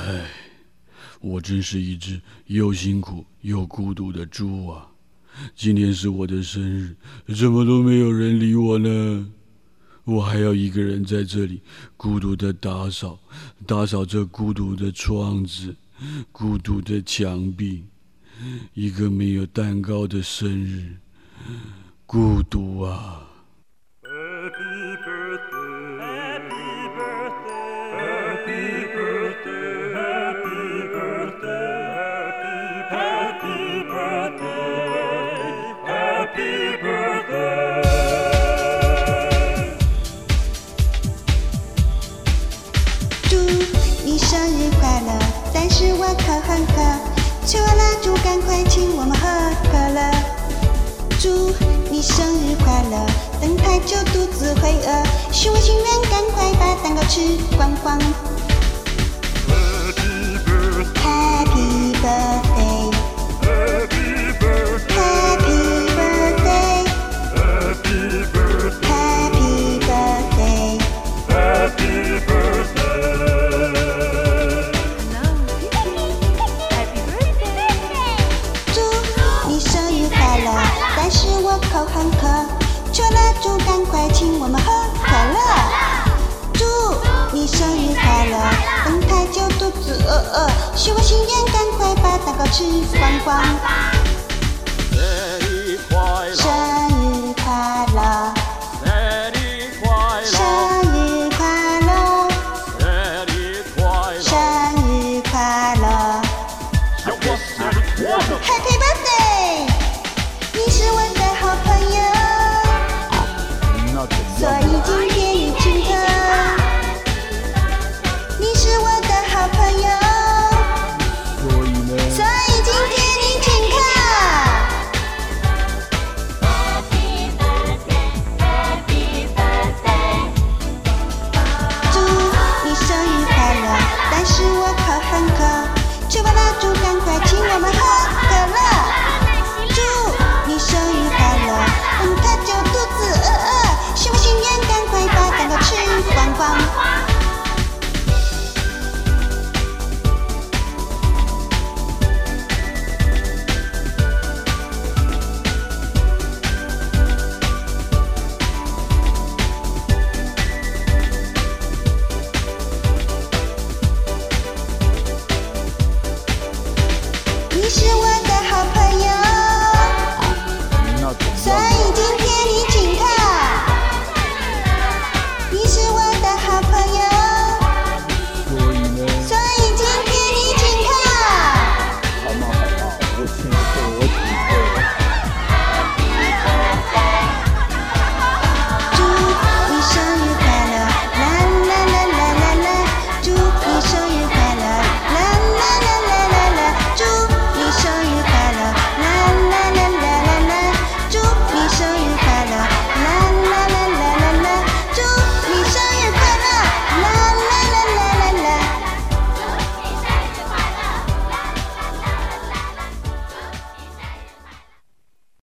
我真是一只又辛苦又孤独的猪啊！今天是我的生日，怎么都没有人理我呢？我还要一个人在这里孤独的打扫这孤独的窗子，孤独的墙壁，一个没有蛋糕的生日，孤独啊！ Happy birthday, happy birthday, happy birthday, happy birthday, happy birthday. 祝你生日快乐！但是我口很渴，求蜡烛赶快请我们喝可乐。祝你生日快乐！等太久肚子会饿，许我心愿赶快把蛋糕吃光光。Happy birthday, happy birthday, happy birthday, happy birthday. 祝你生日快乐！但是我口很渴，求蜡烛赶快请我们喝可乐。祝你生日快乐！等太久肚子饿，许我心愿赶快把蛋糕吃光光。生日快乐！生日快乐！生日快乐 ！Happy birthday！ 你是我的好朋友，所以今天你请客。你是我的好朋友，所以今天你请客。祝你生日快乐！但是我口很渴，却把蜡烛赶